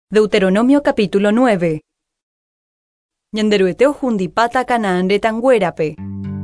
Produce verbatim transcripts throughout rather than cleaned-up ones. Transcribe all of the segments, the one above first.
Deuteronomio capítulo nueve. Ñanderuete ohundipata Canaán retanguérape.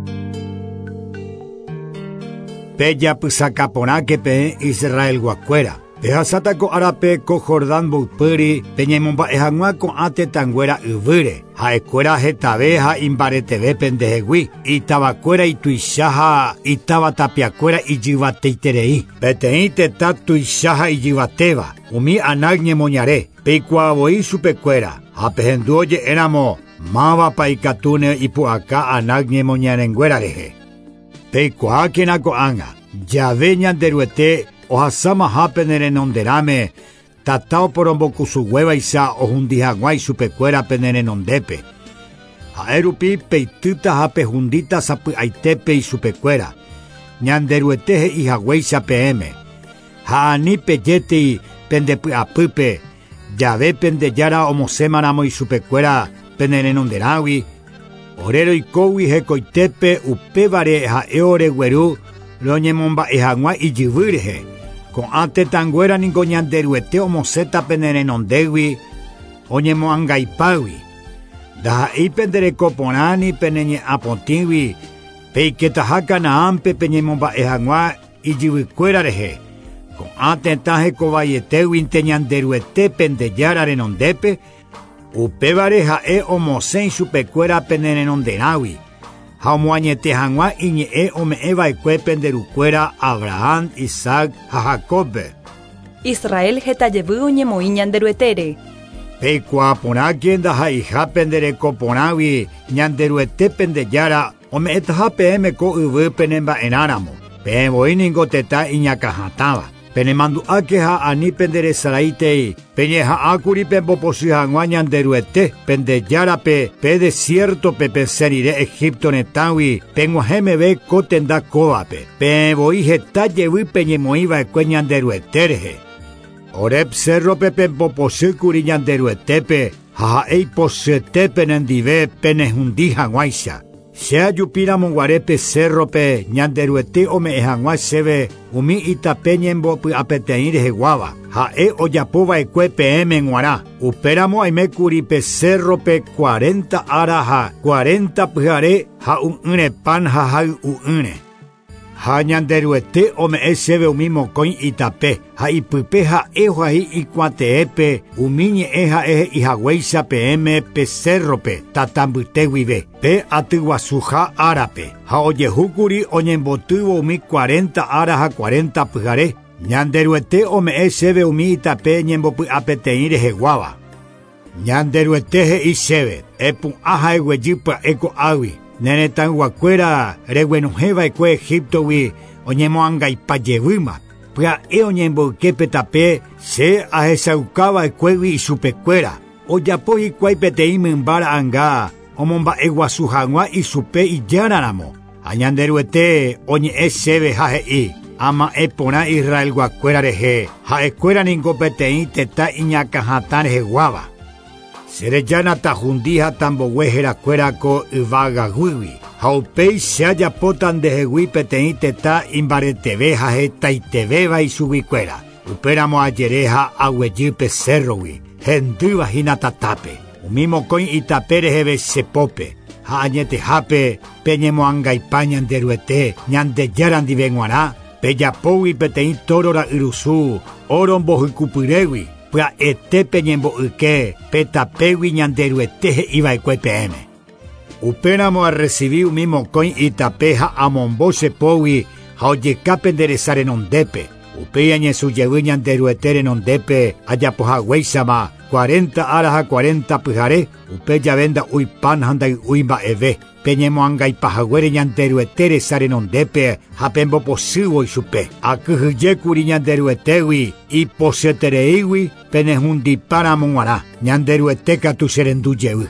Peya pusakaporake pe Israel guacuera. Pehasata ko arape ko Jordán bupuri peñemomba ehangua ko ate tanguera uvire. Ha escuera jetabeja imbaretebe pendejegui. Itabacuera ituishaha itaba tapiacuera ijivateiterei. Peteite tatuishaha ijivateva. Umi anagne moñare. Peikuavoi supecuera. Ha pejenduoye éramo. Mava paikatune ipuaka anagne moñarenguera reje. Peikuakena ko anga. Yave ñanderuete ohasama hapenere nonderame. Tatao poromboku su hueva isa ohundijaguay supecuera penere nondepe. Haerupi peituta hape hundita sapu aitepe y supecuera. Ñanderueteje y jagüeisa pm. Haani peyete pendepu apupe. Yave pendeyara homosemaramo y supecuera penere nonderawi. Orero y kowi hekoitepe upevare haeore gueru. Loñemomba ehangua y jivirje. Con ante tanguera ningo ñanderuete homoseta penere nondewi. Oñemo angaipawi. Daha i pendere koponani peneñe apontiwi. Peiketa hakana ampe peñemomba ehangua y jivicuera reje. Con ante taje kovayetewi inte ñanderuete pendeyara renondepe. Upevare hae homosen supecuera penere nonderawi. Haumuañete hangua iñe e ome eva ekue penderucuera Abraham, Isaac, Jacob. Israel jetayevu oñemoi ñanderuetere. Peikua ponakien da haija pendere koponawi ñanderuete pendeyara ome etaja pm ko uvu penemba enáramo. Pemoi ningo teta iñakajatava. Penemandu akeja ani pendere saraitei. Peñeja akuri pemboposi hangua ñanderuete pendeyara pe pe desierto pe penserire Egipto netawi. Penguajeme ve kotenda kovape. Pemoi jetayevi peñemoiva ekue ñanderuetereje. Orep cerro pe pemboposi kuri ñanderuetepe. Jaja ei posete penendive penejundi hanguaisa. Sea yupira monguarepe cerro pe ñanderuete ome ehangua sebe umi itapeñembo pu apeteire jeguava. Ha e oyapova ekue pm nguara. Uperamo aime kuri pe cerro pe cuarenta araja cuarenta pujare ha unre pan ha ha unre. Ha ñanderuete ome esebe umi mocoin itape. Ha ipupe ha ejo ahi ikuateepe. Umiñe eja eje ihagüeisa pm pe cerro pe. Tatambuteguive. Pe atiguasuja arape. Ha oyehukuri oñembotuvo umi cuarenta araja cuarenta pujare. Ñanderuete ome esebe umi itape ñembopu apeteire jeguava. Ñanderueteje isebe. Epu aja egueyipa eko awi. Nenetan guacuera reguenojeva ekue Egipto wi oñemo angaipayevima. Pua e oñembo kepetape se ahesaukava ekuewi y supecuera. Oyapo y kuaipeteime mbara anga omomba eguasuhangua y supe y yanaramo. Añanderuete oñe esebe jaje i. Ama epona Israel guacuera reje. Ha escuera ningopetein teta iñakajatan jeguava. Sereyana tajundija tambohuejera cueraco ivagaguiwi. Haupei se haya potan de jegui petein teta imbareteveja jeta y teveva y subicuera. Uperamo ayereja ahueyipe cerrowi. Henduva hinatatape. Umimo coin itapere jeve sepope. Ha añete jape peñemo angaipa ñanderuete ñandeyaran divenguará. Peyapowi petein torora irusu. Orombo hicupurewi. Pua ete peñembo uke, petapewi ñanderueteje iba ekue pm. Uperamo a recibir un mismo coin itapeja a mombose powi, haoyeka penderezare nondepe. Upeya ñe su yewi ñanderuetere nondepe, ayapoja weisama, cuarenta araja cuarenta pujare, upeya venda uy pan handai uimba eve. Peñemo angai pajaguere ñanderuetere sare nondepe, hapembo posivo y supe. Akuhuye kuri ñanderuetewi, y posetereiwi, penejundi para monguara, ñanderuete katu serenduyewi.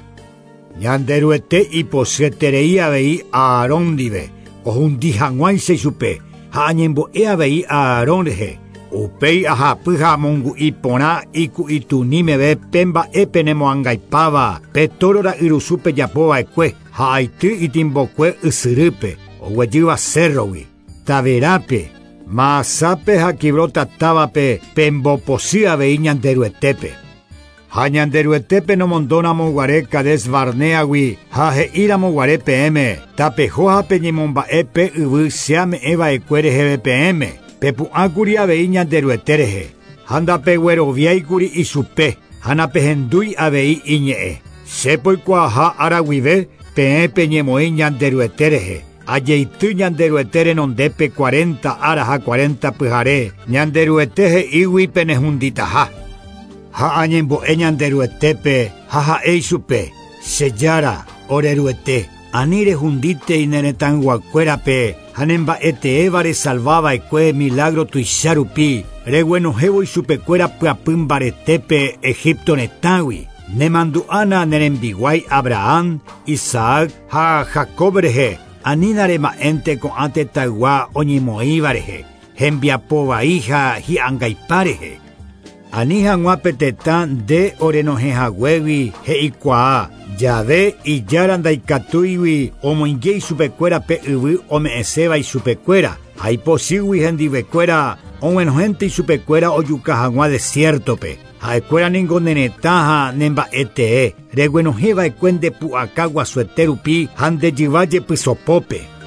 Ñanderuete y posetereia vei a Aarón dive, ojundi hanguanse y supe, hañembo ea vei a Aarón reje. Upei aja puja mongu ipona iku itunime ve pemba epenemo angaipava, petorora irusupe yapova ekue. Haitu itimbokue usurupe, oweyiva cerrowi, taverape, Maasape hakibrota tabape pemboposia veiñanderuetepe. Ha ñanderuetépe nomondónamo guare Kades Barneagui, ha he'íramo guare P M, tapehohape ñemomba'épe yvy cheame'ẽva'ekuére heve P M, pepu'ãkuri avei ñanderuetérehe, ha ndapegueroviáikuri ichupe, ha napehendúi avei iñe'ẽ. Chepoikuaaha araguive peẽpe ñemoĩ ñanderuetérehe. Ajeity ñanderuete renondépe cuarenta ára ha cuarenta pyhare, ñanderuete he'ígui penehunditaha. Ha añembo'e ñanderuetépe ha ha'éi chupe: chejára, oreruete, ani rehundíte ineretãnguakuérape ha nemba'eteévare salvava'ekue milagro tuicha rupi, reguenohévoi chupekuéra pyapy mbaretépe Egipto retãgui. Nemandu'ána nerembiguái Abraham, Isaac ha Jacob rehe, anínarema'ẽnte ko'ã tetãygua oñemoĩva rehe, hembiapovai ha hi'ãngaipa rehe. Ani hag̃uápe tetã nde orenohẽhaguégui he'ikuaa, jave ijára ndaikatúigui omoingéi chupekuérape yvy ome'ẽséva ichupekuéra, ha ipochýgui hendivekuéra og̃uenohénte ichupekuéra ojuka hag̃ua desiertope. Ha'ekuéra ningo neretã ha nemba'etee, reguenohẽva'ekue ndepu'aka guasuete rupi ha ndejyva jepy sopópe.